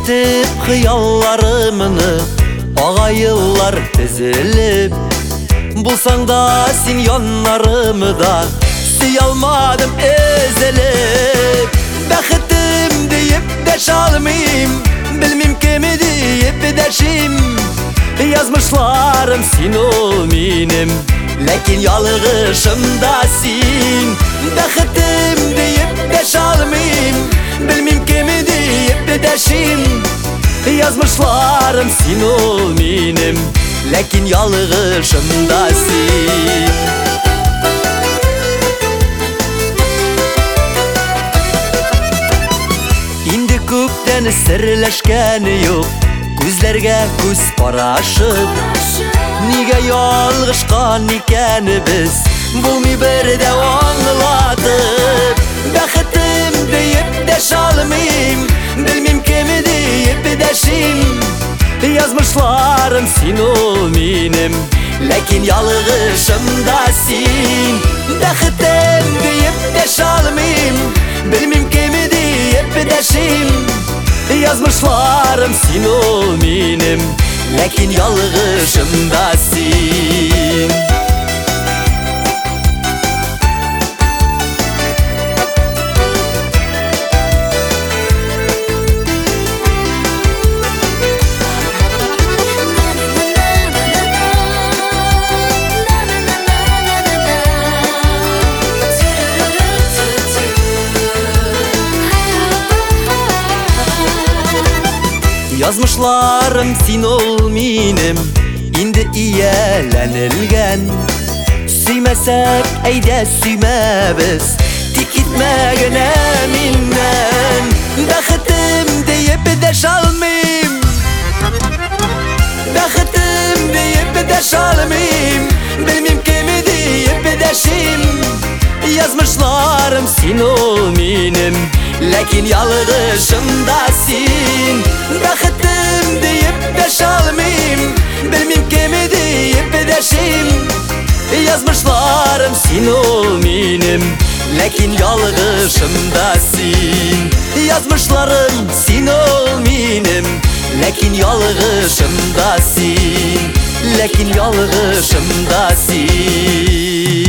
etip hıyallarımını ağa yıllar tezilip. Bulsan da sen yanlarımı da sıyalmadım ezelip. Bəxtim deyip de çalmayayım, bilmem kimi deyip deşim. Yazmışlarım sen ol benim, lakin yalğışımda sen. Bəxtim deyip de çalmayayım, bilmem kimi deyip deşim. Yazmışlarım sen ol benim, lakin yalğışımda sen. İndi köpten sirleşkeni yok, gözlerge göz paraşıp. Niga yalğışkan ikenimiz, bulmi bir de anlatıp. Bəxtim deyip de çalmayayım, bilmem kimi deyip deşim. Yazmışlarım sen ol benim, lakin yalğışımda sen. Bəxtim deyip de çalmayayım, bilmem kimi deyip deşim. Yazmışlarım sen ol benim, lakin yalğışımda sen. Yazmışlarım sen ol benim, indi iyelenilgen. Süymesek eyde süyme biz, dik gitmegine minnen. Bəxtim deyip de çalmayayım, bəxtim deyip de çalmayayım, bilmem kimi deyip deşim. Yazmışlarım sen ol benim, lakin yalğışımda sen. Bəxtim deyip de çalmayayım, bilmem kimi deyip deşim. Yazmışlarım sen ol benim, lakin yalğışımda sen. Yazmışlarım sen ol benim, lakin yalğışımda sen. Lakin yalğışımda sen.